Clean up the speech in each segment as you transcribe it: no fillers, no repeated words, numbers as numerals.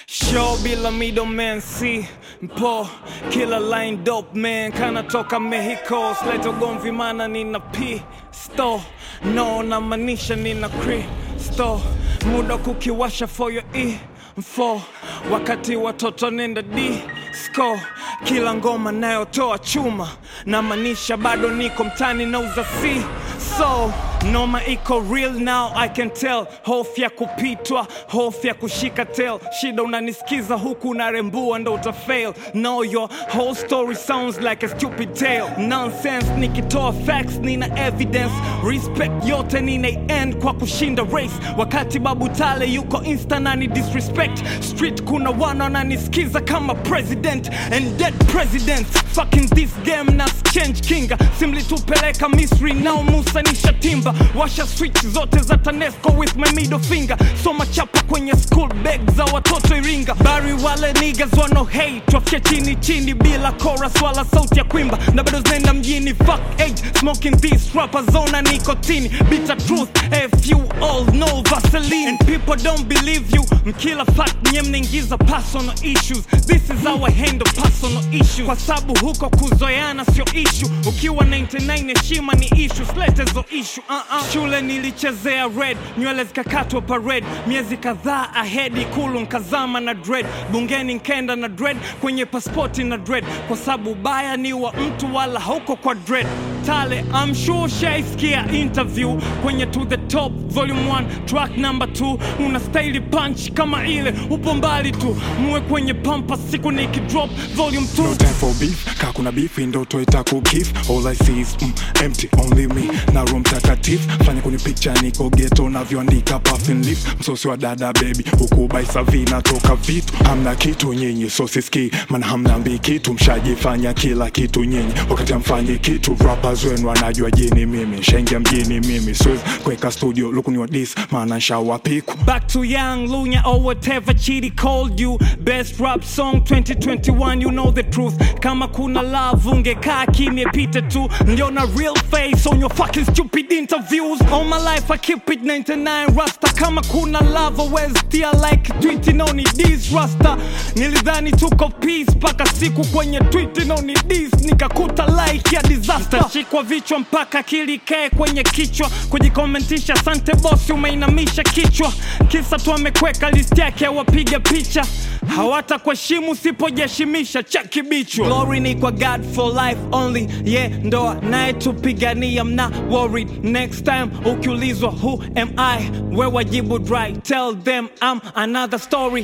Show bila middleman, see mpo killer line dope man, kana toka Mexico, sleto gomvi mana nina pisto, no na manisha nina Kristo, muda kukiwasha for your info, wakati watoto nenda disco, kila ngoma nayotoa chuma, na manisha bado niko mtani nauza si, so noma iko real now I can tell, hofu ya kupitwa, hofu ya kushika tail, shida unanisikiza huku unarembua ndo utafail, no your whole story sounds like a stupid tale, nonsense nikitoa facts nina evidence, respect yote nina end kwa kushinda race, wakati Babu Tale yuko insta nani disrespect, street kuna wana wananisikiza kama president and dead presidents, fucking this game na change kinga, simli tupeleka Misri now Musa nisha timba, washa switch zote za TANESCO with my middle finger, soma chapa kwenye school bag za watoto Iringa, bari wale niggas wano hate, wafia chini chini bila chorus wala sauti ya kuimba, na bado zenda mjini fuck age, smoking this rapper zona nicotine, bitter truth if you all know Vaseline, and people don't believe you, mkila fact nye mnaingiza personal issues, this is our handle personal issues, kwa sabu huko kuzoeana sio issue, ukiwa 99 heshima ni issue, slete zo issue, Shule nilichezea red, nywele zikakatwa parade, miezi kadhaa ahead ikulu nkazama na dread, bungeni nkenda na dread, kwenye passporti na dread, kwa sabu baya ni wa mtu wala hauko kwa dread. Tale, I'm sure shaisikia interview kwenye To The Top volume 1 track number 2, una style punch kama ile upo mbali tu, muwe kwenye pampa siku nikidrop volume 2. No time for beef, kakuna beef ndoto itakukif, all I see is empty, only me na room takatifu, fanya kwenye picture niko ghetto na vyoandika puffin leaf, msosi wa dada baby huku baisa vina toka vitu, hamna kitu nyinyi so siski, man hamna mbi kitu, mshajifanya kila kitu nyinyi wakati amfanyi kitu, rappers wenu wanajua jini mimi, shengia mjini mimi, swezi kweka studio lukuni wa this, maana nshawa piku. Back to Young Lunya or whatever Chidi called you, best rap song 2021, you know the truth, kama kuna love ungekaa kimya pite tu, niliona real face on your fucking stupid interviews, all my life I keep it 99 rasta, kama kuna love always still like tweeting on this rasta, nilidhani tuko peace paka siku kwenye tweeting on this nikakuta like ya disaster, shikwa vichwa mpaka kilikae kwenye kichwa, kujikomentisha sante boss umeinamisha kichwa, kisa tu amekweka list yake wapiga picha, hawata kwa shimu sipojashimisha chaki bichwa, glory ni kwa God for life only, yeah ndoa nae tupigania, I'm not worried, next time ukiulizwa who am I, where wajibu dry, tell them I'm another story.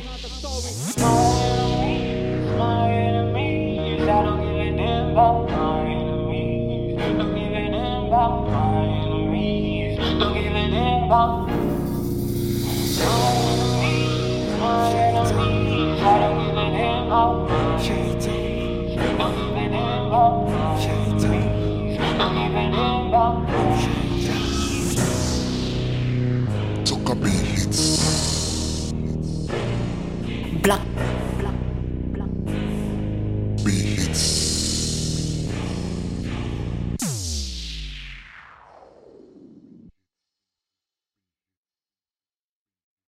My enemies, I don't give a damn about my enemies, don't give a damn about my enemies, don't give a damn about my enemies, I don't give a damn about my enemies, don't give a damn about my enemies, don't give a damn about my enemies. Toka Beats. Black Beats.